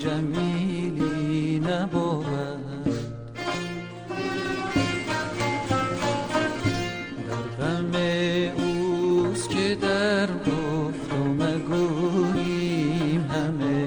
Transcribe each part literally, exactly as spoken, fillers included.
جمیلی نبود. در غم اوست که در گفت و مگوییم همه.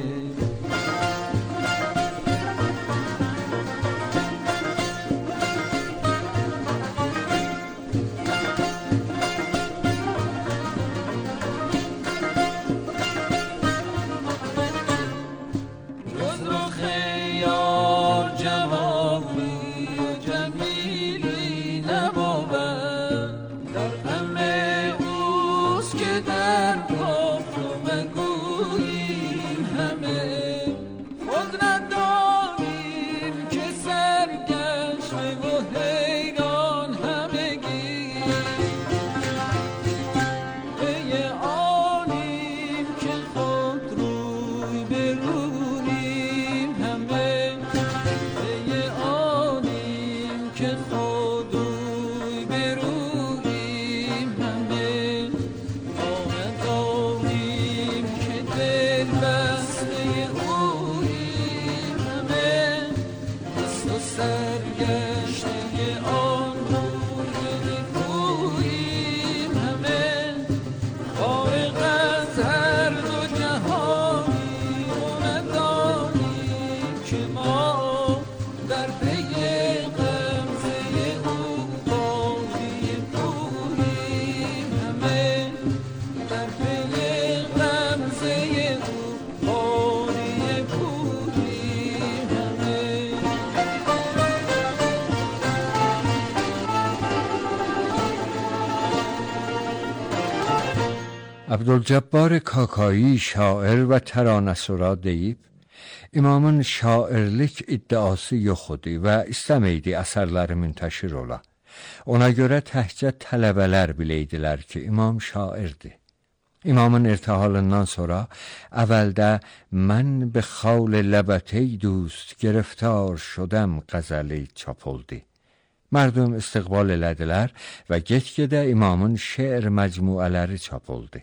عبدالجبار کاکایی şair ve teranəsura deyib, imamın şairlik iddiası yox idi və istəməydi əsərləri müntəşir ola. Ona görə təhcə tələbələr biləydilər ki, imam şairdir. İmamın irtihalından sonra əvvəldə mən be xal لبت ای دوست گرفتار şodəm qəzəli çap oldu. Mərdum istiqbal elədilər və get-gedə imamın şeir məcmuələri çap oldu.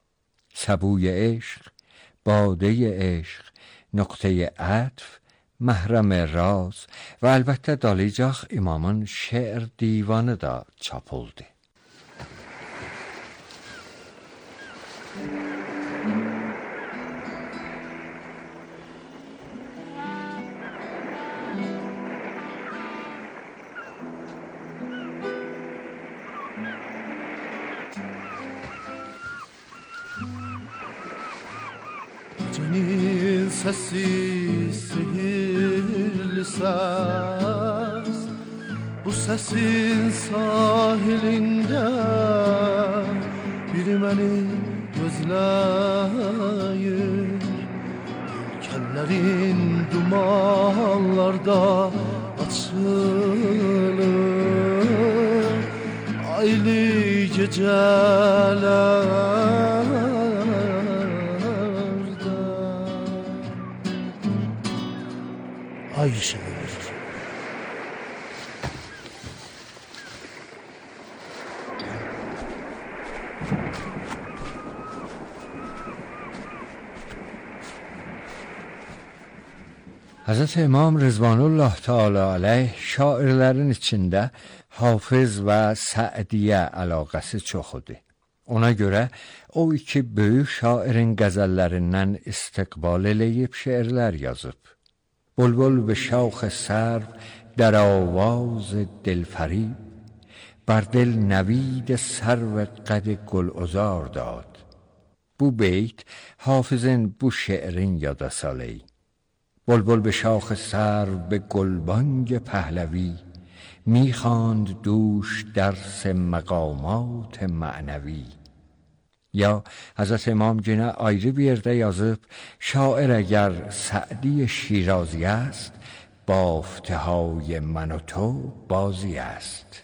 سبوی عشق، باده عشق، نقطه عطف، محرم راز و البته دالیجاق imamın şeir divanı da çap oldu. Senin sesi sihirli ses, bu sesin sahilinde biri beni gözleyir. Yelkenlerin dumanlarda açılır, aylı geceler Ayşe. Hazreti İmam Rızvanullah Teala aleyh şairlərin içində Hafiz və Sə'diyə əlaqəsi çox idi. Ona görə o iki böyük şairin qəzəllərindən istiqbal eləyib şeirlər yazıb. بلبل به شاخ سرو در آواز دلفریب بر دل نوید سرو قد گلعذار داد. Bu beyt Hafizin bu şiirin yada salı. بلبل به شاخ سرو به گلبانگ پهلوی میخواند دوش درس مقامات معنوی. یا حضرت امام گینه ayrı bir yerdə yazıb, şair əgər Sə'di şیرازی است بافته های من و تو بازی است.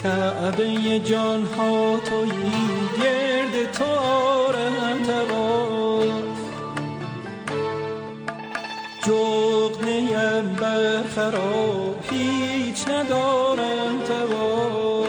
کعبه جان ها تویی، گرد تو آرم طواف. جغنیم برخراب هیچ ندارم طواف.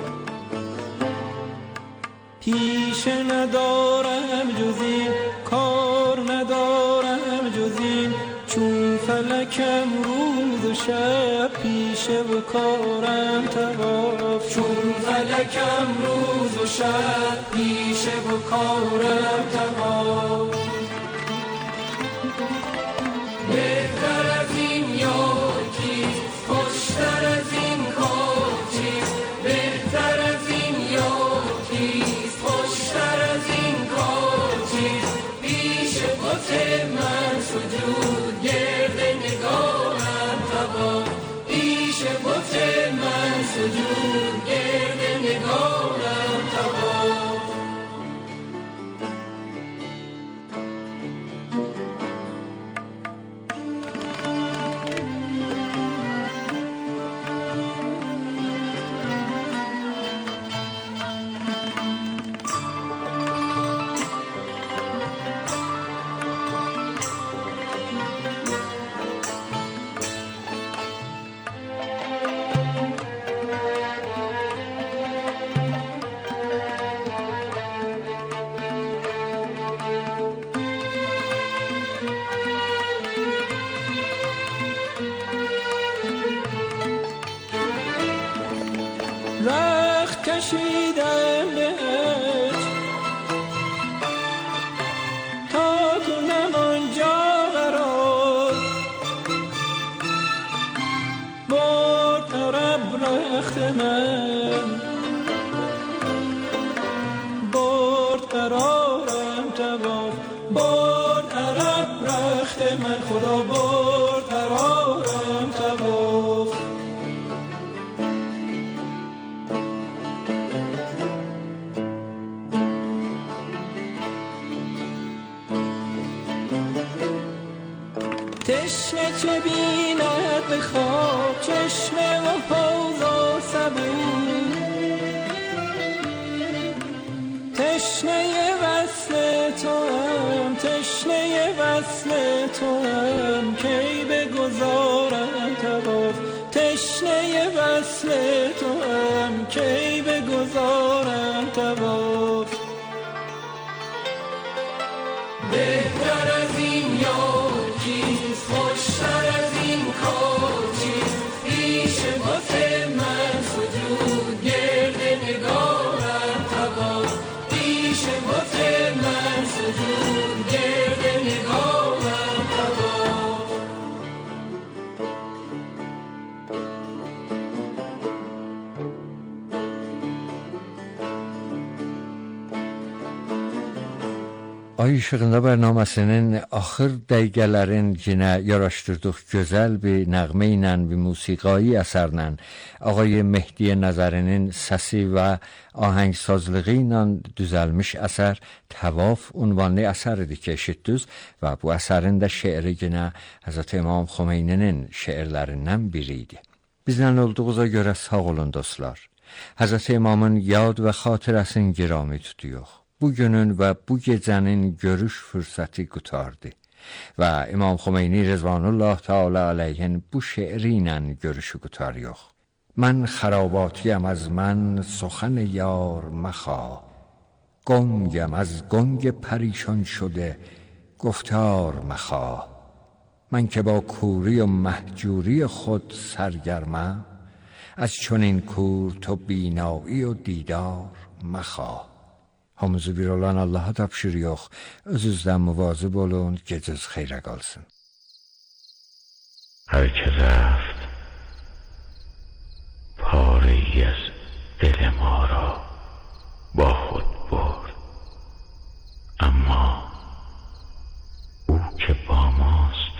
پیشه ندارم جز این، کار ندارم جز این، چون فلکم روز و شب پیشه و کارم طواف. چون فلکم روز و شب پیشه و کارم طواف. بهتر از این یار کیست، خوشتر از این کار چیست؟ بهتر از این یار کیست، خوشتر از این کار چیست؟ پیش بت من سجود، گرد نگاهم طواف. پیش بت من سجود، گرد نگاهم طواف. رخت کشیدم بهت تا کنم آنجا قرار، برد عرب رخت من، برد قرارم طواف. برد عرب رخت من، خدا برد قرارم طواف. تشنه چه بیند به خواب، چشمه و حوض و سبو. تشنه وصل تو هم، تشنه وصل تو هم، کی بگذارم طواف. تشنه وصل تو هم، کی بگذارم طواف. بهتر از این یار کیست، خوشتر از این کار چیست؟ پیش بت من سجود، گرد نگاهم طواف. پیش بت من سجود، گرد نگاهم طواف. Ay işığında bərnaməsinin axır dəqiqələrin yenə yaraşdırdıq gözəl bir nəğmə ilə, bir musiqai əsərlə, Ağay Mehdi Nəzərinin səsi və ahəngsazlığı ilə düzəlmiş əsər Təvaf ünvanlı əsəridir ki, eşitdiniz və bu əsərin də şeiri yenə Həzrət İmam Xümeyninin şeirlərindən biri idi. Bizlə olduğuza görə sağ olun dostlar. Həzrət İmamın yad və xatirəsini girami tutuyor. Bugünün və bu gecənin görüş fürsəti qutardı və İmam Xümeyni Rəzvanullah Teala aleyhin bu şeiri ilə görüşü qutarıyor. Mən xarabatiyəm az mən سخن یار مخواه، گنگم از گنگ پریشان شده گفتار مخواه. من که با کوری و مهجوری خود سرگرمم، از چنین کور تو بینایی و دیدار مخواه. Hamımızı bir olan Allah'a tapşırıyor. Özünüzden muvazıb olun, geceniz xeyrə qalsın. هر که رفت پاره‌ای از دل ما را با خود برد، اما او که با ماست،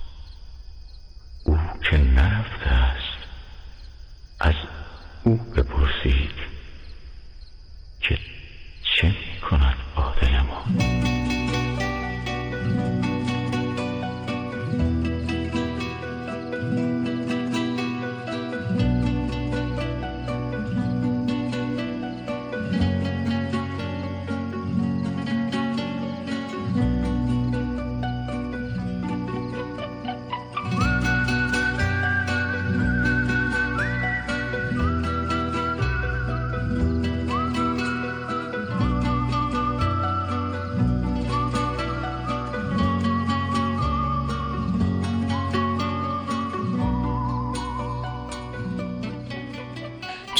او که نرفته است، از او بپرسید که چه می کند با دل ما.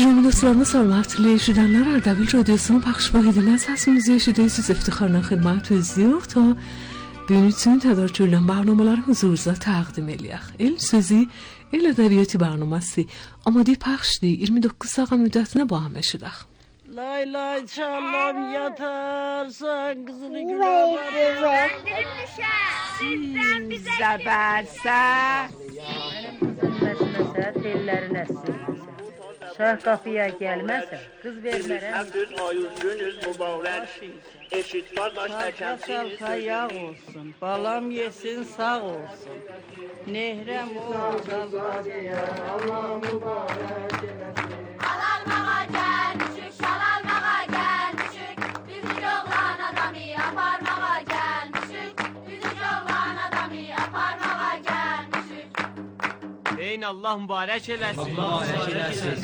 Cürümün dostlarımız hörmətli eşidənlər, Ərdəbil Radiosunun Baxış Vahidində səsimizi eşidirsiniz. İftixarla xidmət özlüyoruz ta gün üçün tədarük olunan barnamaları huzurunuza təqdim eləyək. El sözü, el ədəbiyyatı barnaması amade pəxşdir. iyirmi doqquz saat müddətinə bu ham eşidək. Lay lay çalam yatarsan kızını güle Sizden bize verse Benim kızım mesmese tellerin essin. Şah kapıya gelmezse kız vermerem. Abdül ayız günüz mübarek. Eşit kardeş Çarşaf kayaq olsun, balam yesin sağ olsun. Nehrem olsun. Halal mağa gelmişik, şalal mağa gelmişik. Bizim oğlan adamı aparmağa gelmişik. Bizim oğlan adamı aparmağa gelmişik. Deyin Allah mübarek eləsin. Allah mübarek eləsin.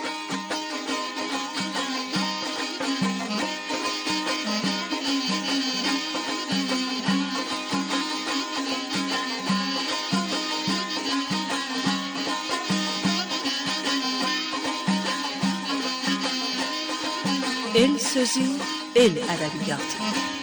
El sözü, el ədəbiyyatı.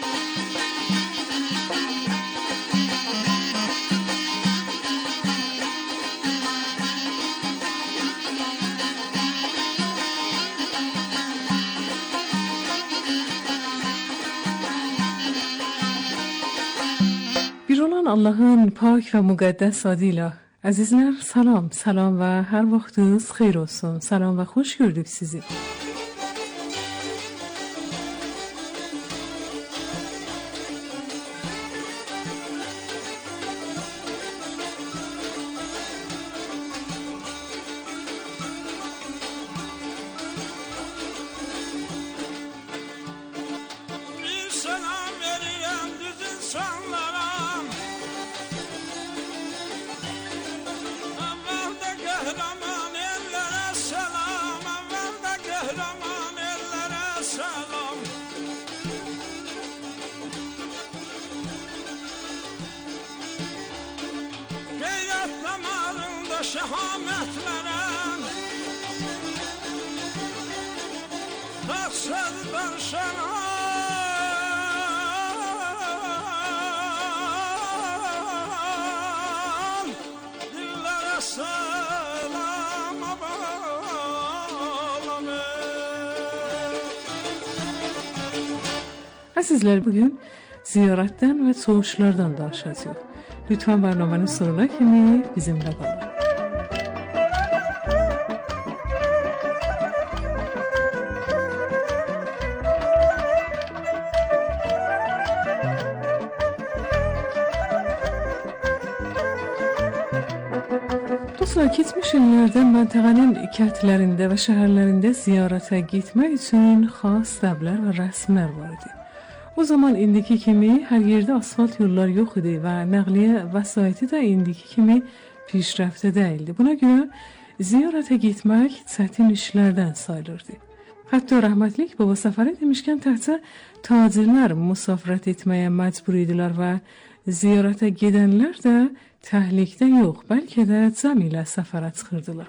Bir olan Allah'ın pak ve müqəddəs adıyla. Əzizlər, salam, salam və hər vaxtınız xeyir olsun. Salam və xoş gördük sizi. Şehamet veren Taksızdan şenan Dillere selam bağlamı. Azizler, bugün ziyaretten ve soğuşlardan danışacağız. Lütfen barnamenin sonuna kimi bizimle kalın. Dostlar, keçmiş illərdə məntəqənin kəndlərində və şəhərlərində ziyarətə getmək üçün xas dəblər və rəsmlər var idi. O zaman indiki kimi hər yerdə asfalt yollar yox idi və nəqliyə vəsaiti də indiki kimi pişrəftə deyildi. Buna görə ziyarətə getmək çətin işlərdən sayılırdı. Hətta rəhmətlik Baba Səfəri demişkən təhcə tacirlər musafirət etməyə məcbur idilər və ziyarətə gedənlər də təhlikdə yox, bəlkə də cəm ilə səfərə çıxırdılar.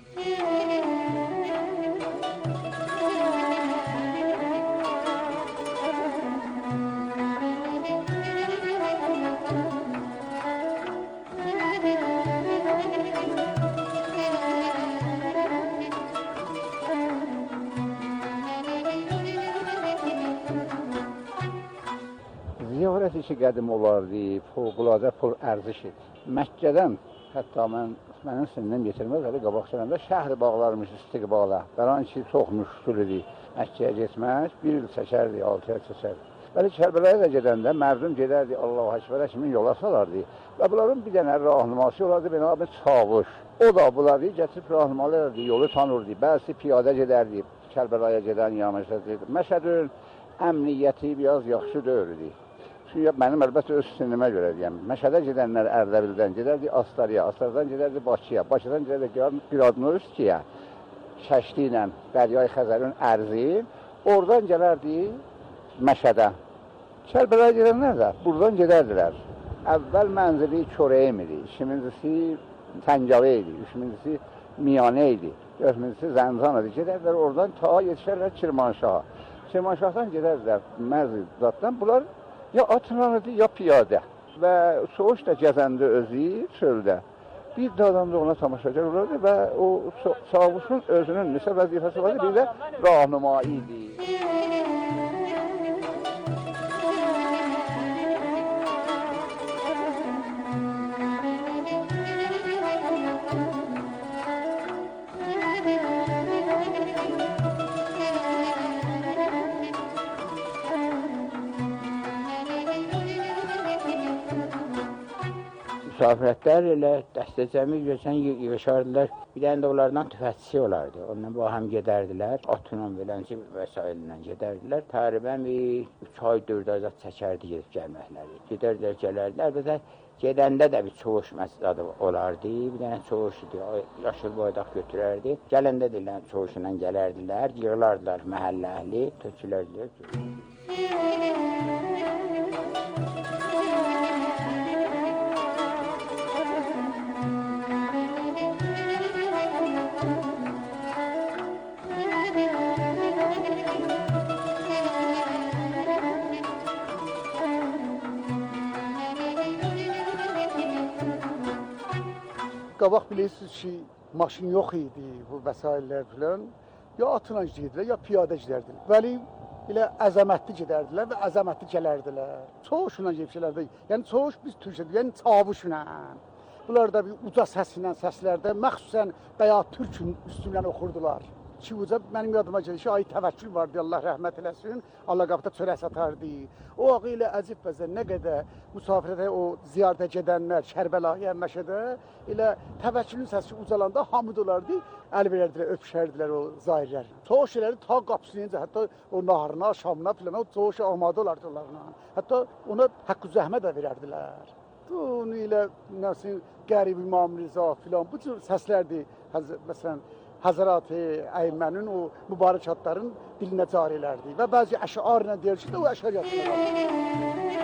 Ziyarət işi qədim olardı, fövqəladə pul ərziş idi. Məkkədən, hətta mən, mənim sinnim yetirməz, hələ qabaqçalarında şəhri bağlarmış istiqbala. Bəran ki, çox müşkül idi Məkkəyə getmək, bir il çəkərdi, altı il çəkərdi. Bəli, Kərbələyə də gedəndə mərdum gedərdi, Allah-u Həkbərə kimin yola salardı. Və bunların bir dənə rahnuması olardı, bina bir çavuş. O da bunları gətirib rahnumalı edirdi, yolu tanırdı. Bəzi piyadə gedərdi, Kərbələyə gedən yamışdır. Məşədün əmniyyəti biraz yaxşı döyürdü. Çünki mənim əlbəttə öz sinimə görə deyəm. Məşədə gedənlər Ərdəbildən gedərdi Astarıya, Astardan gedərdi Bakıya, Bakıdan gedərdi Qradnoyskiyə, Şəşdi ilə Dəryay Xəzərin ərzi, oradan gələrdi Məşədə. Kərbələyə gedənlər də buradan gedərdilər. Əvvəl mənzili Körəyim idi, ikincisi Təngəvə idi, üçüncüsü میانه idi. Dörtmüncüsü Zəncan idi. Gedərlər oradan ta yetişərlər Kirmanşaha. Kirmanşahdan gedərlər Mərzidaddan. Bunlar ya atla idi, ya piyadə. Və soğuş da gəzəndə özü çöldə. Bir də adam da ona tamaşaçı olurdu və o Çavuşun özünün neçə vəzifəsi vardı, bir də rahnumai idi. Müsafirətlər elə dəstəcəmi görsən yığışardılar. Bir dənə də onlardan tüfətçisi olardı. Onunla bu həm gedərdilər. Atla beləncə vəsaitlə gedərdilər. Təqribən üç ay, dörd ay çəkərdi gedib gəlməkləri. Gedərdilər, gələrdilər. Bir də gedəndə də bir çoğuş məsələ olardı. Bir dənə çoğuş idi. Yaşıl boydaq götürərdi. Gələndə də elə çoğuşla gələrdilər. Yığılardılar məhəllə əhli, tökülərdilər. Qabaq bilirsiniz ki, maşın yox idi, bu vəsaitlər filan. Ya atla gidirdilər, ya piyadə gidirdilər. Bəli, elə əzəmətli gedərdilər və əzəmətli gələrdilər. Çoğuşla gedişlərdə, yəni çoğuş biz türkçədə, yəni çavuşla. Bunlar da bir uca səslə, səslərdə, məxsusən Bəyat Türkün üstündən oxurdular. Ki, uca mənim yadıma gəlir ki, ay təvəkkül vardı, Allah rəhmət eləsin, Allah qapıda çörək satardı. O ağı ilə əzib vəzə nə qədər müsafirətə, o ziyarətə gedənlər, Kərbəlaya, Məşədə, elə təvəkkülün səsi ucalanda hamid olardı, əl verərdilər, öpüşərdilər o zahirlər. Çoğuş eləri ta qapısınca, hətta o naharına, şamına filan, o çoğuş amadə olardı onlarla. Hətta ona haqqı zəhmə də verərdilər. Onu ilə, nəsin, Qərib İmam Rıza filan, bu cür səslərdir, məsələn, Həzərat-ı Əymənin o mübarək adların dilinə cari elərdi və bəzi əşarla deyir ki, o əşar yadına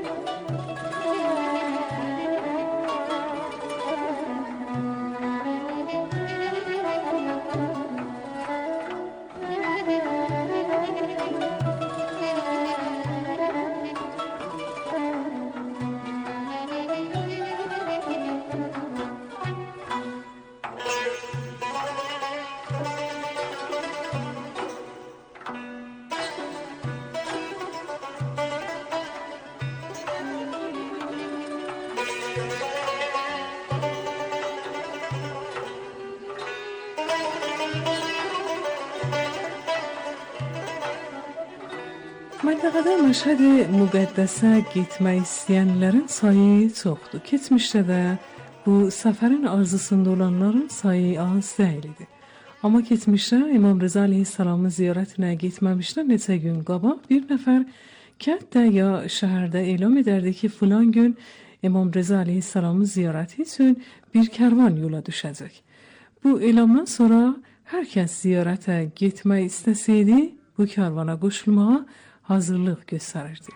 Məntəqədə Məşhəd müqəddəsə getmək istəyənlərin sayı çoxdur. Keçmişdə də bu səfərin arzusunda olanların sayı az deyil idi. Amma keçmişdə İmam Rıza Aleyhisselamın ziyarətinə getməmişdən neçə gün qabaq bir nəfər kənddə ya şəhərdə elan edərdi ki, filan gün İmam Rıza Aleyhisselamın ziyarəti üçün bir kərvan yola düşəcək. Bu elandan sonra hər kəs ziyarətə getmək istəsəydi, bu kərvana qoşulmağa hazırlıq göstərirdi.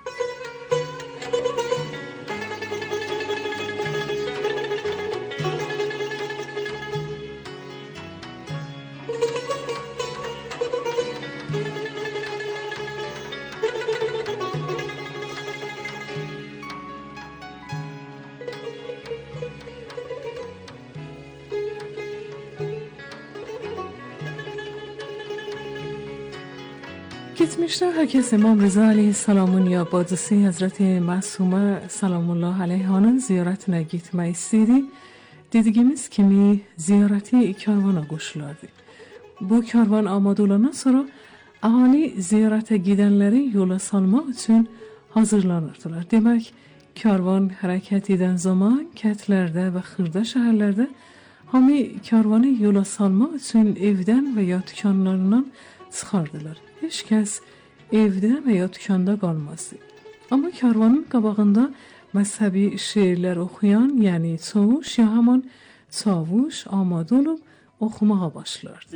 Keçmişdə hər kəs İmam Rıza Aleyhisselamın ya bacısı Həzrəti Məsumə Salamullahi Aleyhanın ziyarətinə getmək istəyirdi. Dediyimiz kimi ziyarəti karvana qoşulardı. Bu karvan amad olandan sonra ahali ziyarətə gedənləri yola salmaq üçün hazırlanırdılar. Demək, karvan hərəkət edən zaman kəndlərdə və xırda şəhərlərdə hamı karvanı yola salmaq üçün evdən və ya dükanlarından çıxardılar. Heç kəs evdə və ya dükanda qalmazdı. Amma karvanın qabağında məzhəbi şeirlər oxuyan, yəni çavuş ya haman çavuş amadə olub oxumağa başlardı.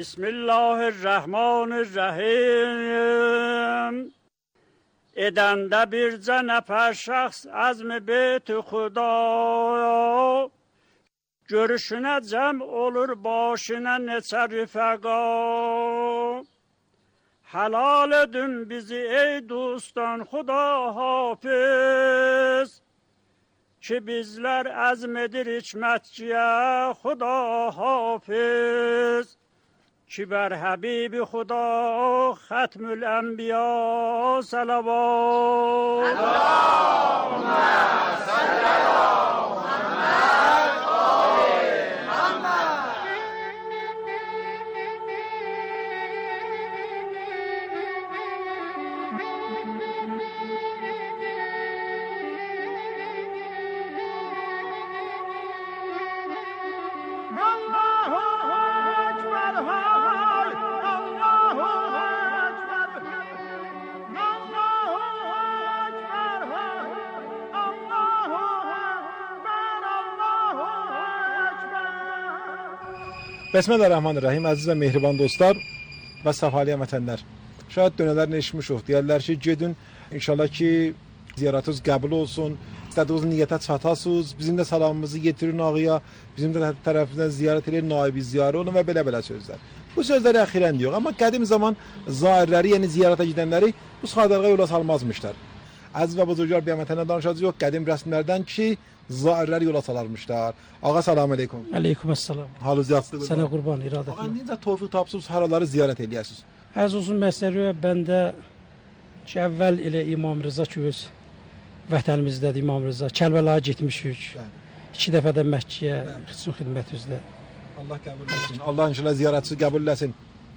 Bismillahirrahmanirrahim. Edəndə bircə nəfər şəxs əzmi beyt-i xuda, Görüşünə cəm olur başına neçə rüfəqa. Helal edin bizi ey dostan Xuda hafiz. Ki bizlər əzm edir hikmətciyə Xuda hafiz. Ki bər Həbibi Xuda xətmül ənbiya salavat. Allahümmə salli ala Muhammed ali Muhammed. Bismillahirrahmanirrahim. Əziz və mehriban dostlar və səfaliyə vətənlər. Şayad dönələrini eşitmişik. Deyərlər ki, gedin, inşallah ki, ziyaretiniz qəbul olsun, istədiyiniz niyyətə çatasınız, bizim də salamımızı yetirin ağıya, bizim də tərəfindən ziyarət edin, naibi ziyarə olun və belə-belə sözlər. Bu sözləri əxirən deyək, amma qədim zaman zahirləri, yəni ziyarətə gedənləri bu sahadarğa yola salmazmışlar. Əziz və buzurgar bir vətənə danışacağız yox, qədim rəsmlərdən ki, zahirlər yola salarmışlar. Ağa, salam aleykum. Aleykum əssalam. Halınız yaxşıdır. Sənə qurban, iradə. Ağa, necə tövfiq tapsınız, haraları ziyarət eləyəsiniz? Əziz uzun məsələyə bəndə ki, əvvəl elə İmam Rıza ki, öz vətənimizdədir İmam Rıza. Kərbəlağa getmişik. İki dəfə də Məkkəyə xüsusi xidmət üzrə. Allah qəbul etsin. Allah inşallah ziyarətçisi qəbul etsin.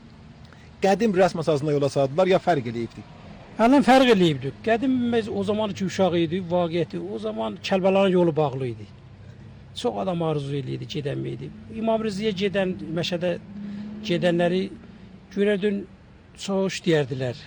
Qədim rəsm əsasında yola saldılar ya fərq eləyibdi? Hələn fərq eləyibdik. Qədim biz o zaman ki, uşaq idi, vaqiyyəti. O zaman Kərbəlanın yolu bağlı idi. Çox adam arzu eləyirdi, gedənməydi. İmam Rıza'ya gedən, Məşədə gedənləri görərdin, çoğuş deyərdilər.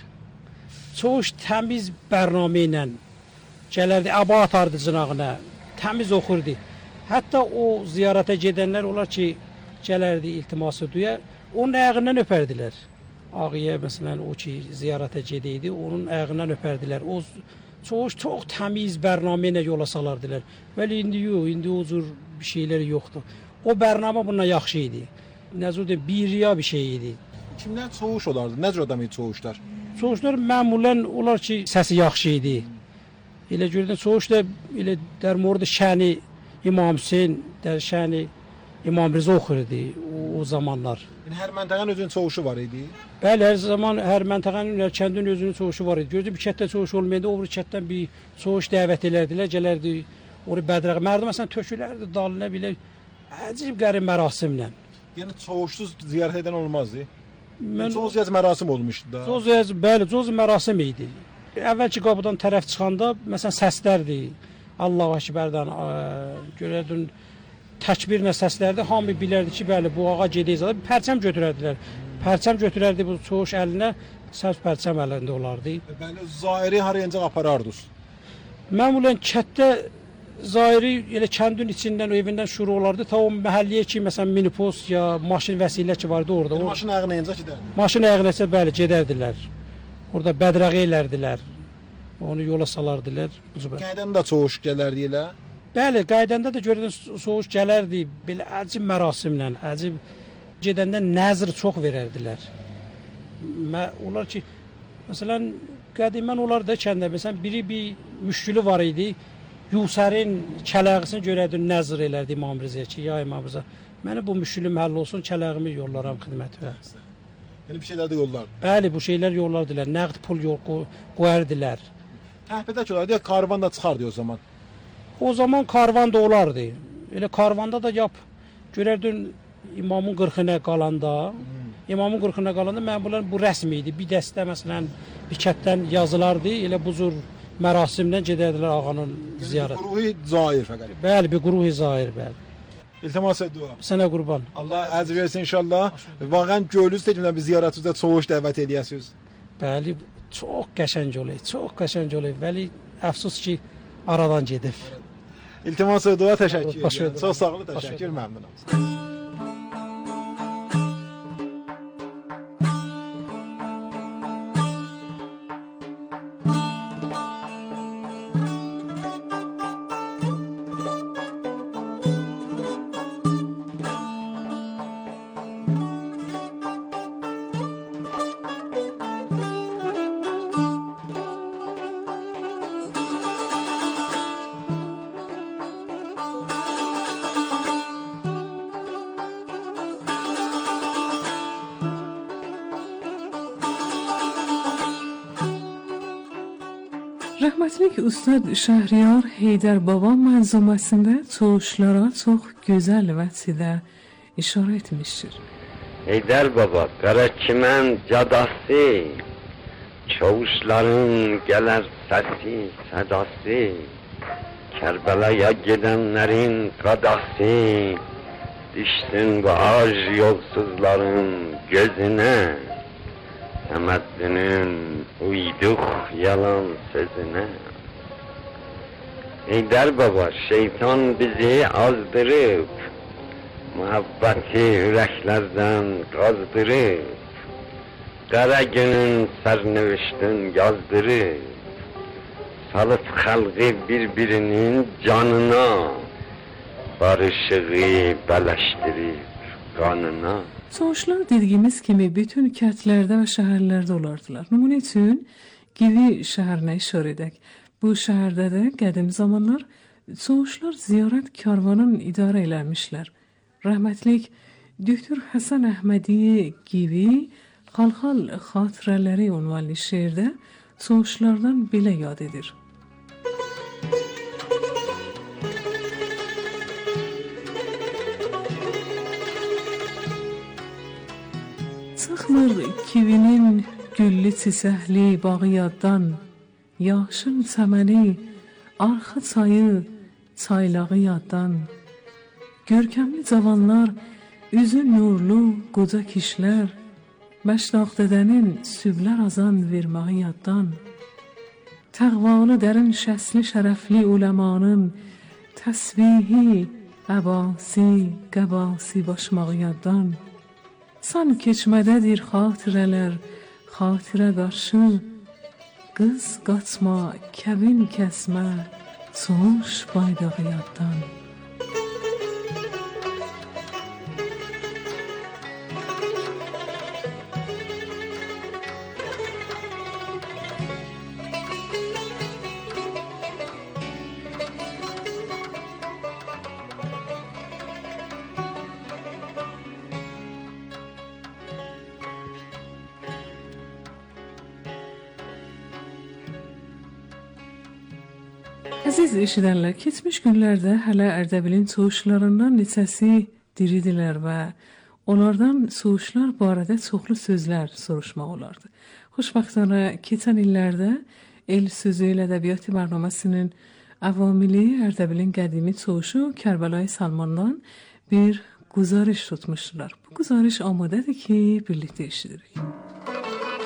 Çoğuş təmiz bərnamə ilə gələrdi, əba atardı cınağına, təmiz oxurdu. Hətta o ziyarətə gedənlər olar ki, gələrdi, iltiması duya, onun ayağından öpərdilər. Ağıya məsələn o ki ziyarətə gedəydi, onun ayağından öpərdilər. O çoğuş çox təmiz bərnamə ilə yola salardılar. Bəli indi yox, indi o cür bir şeylər yoxdur. O bərnamə bundan yaxşı idi. Nəzərdə bir riya bir şey idi. Kimlər çoğuş olardı? Nə cür adam idi çoğuşlar? Çoğuşlar məmulən olar ki, səsi yaxşı idi. Elə gördən çoğuş da elə dərmorda şəni İmam Hüseyn, dər şəni İmam Rıza oxurdu o, o zamanlar. Yəni hər məntəqənin özünün çoğuşu var idi. Bəli, hər zaman hər məntəqənin, hər kəndin özünün çoğuşu var idi. Gördüm bir kətdə çoğuş olmayanda, o bir kətdən bir çoğuş dəvət elədilər, gələrdi, oraya bədrəq. Mərdə məsələn tökülərdi dalına belə əcib qərib mərasimlə. Yəni çoğuşsuz ziyarət edən olmazdı. Mən çoğuz yaz mərasim olmuşdu da. Çoğuz yaz, bəli, çoğuz mərasim idi. Əvvəlki qapıdan tərəf çıxanda məsələn səslərdi. Allahu Əkbərdən görərdin təkbirlə səslərdi. Hamı bilərdi ki, bəli, bu ağa gedəcək. Pərçəm götürərdilər. Pərçəm götürərdi bu çoğuş əlinə, sərf pərçəm əlində olardı. Bəli, zahiri harayancaq aparardınız? Məmulən kətdə zahiri elə kəndin içindən, o evindən şuru olardı. Ta o məhəlliyə ki, məsələn, minipos ya maşın vəsilə ki vardı orada. Yəni, maşın ayağına incə gedərdi? Maşın ayağına isə, bəli, gedərdilər. Orada bədrəğə elərdilər. Onu yola salardılar. Qaydanda çoğuş gələrdi elə? Bəli, qaydanda da görədən çoğuş gələrdi. Belə əcib mərasimlə, əcib gedəndə nəzr çox verərdilər. Mə, onlar ki, məsələn, qədimən onlar da kəndə, məsələn, biri bir müşkülü var idi. Yusərin kələğisini görərdin, nəzr elərdi İmam Rıza'ya ki, ya İmam Rıza, mənə bu müşkülüm həll olsun, kələğimi yollaram xidmətə. Yəni bir şeylər də yollardı? Bəli, bu şeylər yollardılar. Nəqd pul yol qoyardılar. Təhbədək olardı ya karvan da çıxardı o zaman? O zaman karvan da olardı. Elə karvanda da yap, görərdin imamın qırxına qalanda, hmm. imamın qırxına qalanda mən bunlar bu rəsm idi. Bir dəstə məsələn bir kətdən yazılardı, elə bu cür mərasimdən gedərdilər ağanın ziyarət. Bir qruhi zahir fəqət. Bəli, bir qruhi zahir, bəli. İltimas dua. Sənə qurban. Allah əcr versin inşallah. Vaqən gönlünüz təkmə bir ziyarətinizdə çoğuş dəvət eləyəsiniz. Bəli, çox qəşəng olur, çox qəşəng olur. Bəli, əfsus ki, aradan gedib. İltimas dua, təşəkkür edirəm. Çox sağ olun, təşəkkür, məmnunam. Rahmetlik Ustad Şəhriyar Heydər Baba mənzuməsində çoğuşlara çox gözəl vəziyyədə işarə etmişdir. Heydər Baba, Qaraçimən cadası, çavuşların gələr səsi, sədası, Kərbəlaya gedənlərin qadası, düşsün bu ac yolsuzların gözünə, Səməddinin uyduq yalan sözünə. Heydər Baba, şeytan bizi azdırıb, muhabbeti ürəklərdən qazdırıb, qara günün sərnövüşdün yazdırıb, salıp xalqı bir-birinin canına, barışığı bələşdirib qanına. Soğuşlar dediyimiz kimi bütün kətlərdə və şəhərlərdə olardılar. Nümunə üçün Givi şəhərinə işarə edək. Bu şəhərdə də qədim zamanlar soğuşlar ziyarət karvanın idarə eləmişlər. Rəhmətlik Doktor Həsən Əhmədi Givi Xalxal Xatirələri ünvanlı şeirdə soğuşlardan belə yad edir. Çıxmır kivinin güllü çiçəkli bağı yaddan, yaşıl çəməni, arxa çayı, çaylağı yaddan. Görkəmli cavanlar, üzü nurlu qoca kişilər, Məşdaq dədənin süblər azan verməyi yaddan. Təğvalı dərin şəsli şərəfli uləmanın təsbihi, əbasi, qəbasi başmağı yaddan. San keçmədədir xatirələr, xatirə qarşı, qız qaçma, kəbin kəsmə, soğuş baydağı yaddan. Əziz eşidənlər, keçmiş günlərdə hələ Ərdəbilin soğuşlarından neçəsi diridilər və onlardan soğuşlar barədə çoxlu sözlər soruşmaq olardı. Xoşbəxtانه keçən illərdə El Sözü ilə Ədəbiyyatı bərnaməsinin əvamili Ərdəbilin qədimi soğuşu Kərbəlayı Salmandan bir guzarış tutmuşdular. Bu guzarış amadədir ki, birlikdə eşidirik.